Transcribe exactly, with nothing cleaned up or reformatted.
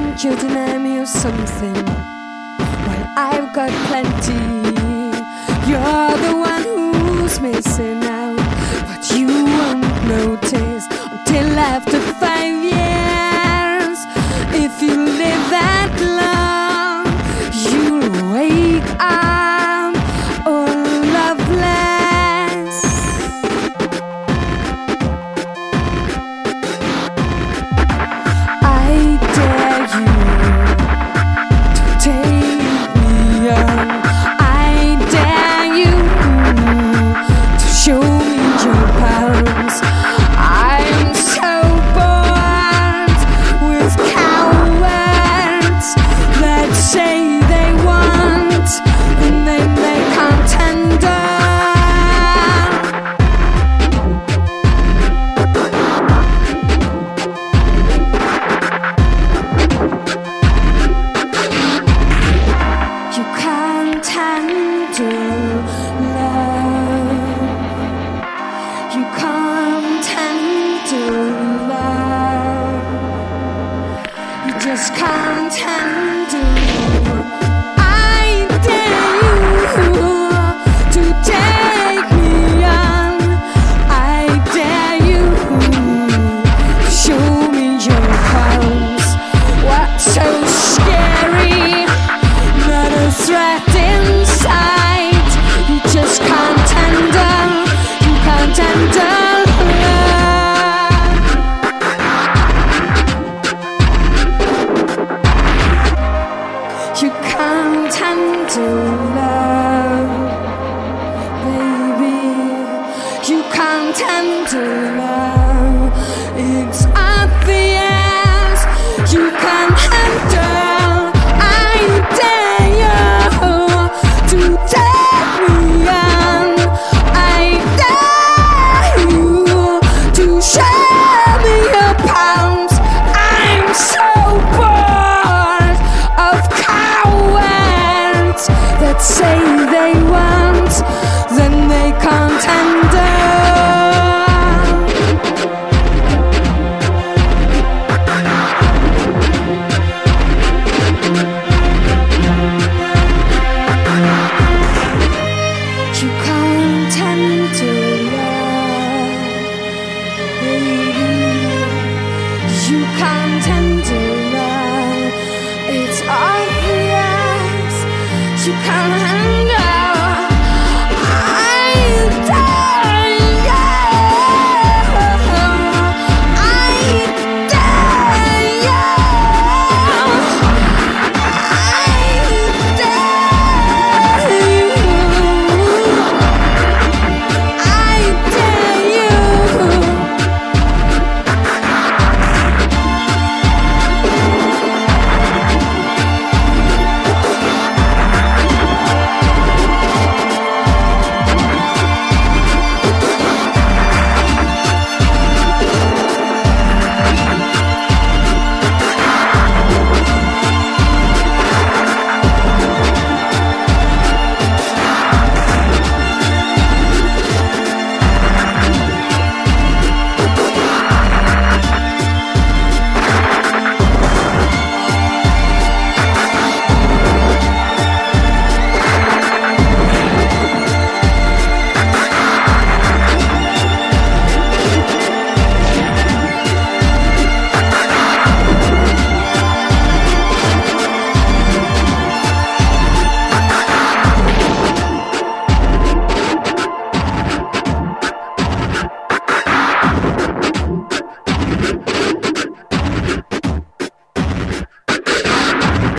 Can't you deny me of something? Well, I've got plenty. You're the one who's missing out, but you won't notice until after five years. If you live that long, you'll wake up all loveless. I dare you to take me on. I dare you to show me your palms. I'm so bored with cowards that say they want and then they can't tender. You can't handle love. You can't handle love. You just can't handle. I dare you to take me on. I dare you to show me your palms. What's so scary? Not a threat inside. You just can't handle. You can't handle love. You can't handle love, baby. You can't handle love. It's obvious. You can't handle. I dare you to take me on. I dare you to show me your palms. I'm so bored of cowards that say they want, then they can't handle. You can't handle love, baby. You can't handle love. It's obvious. You can't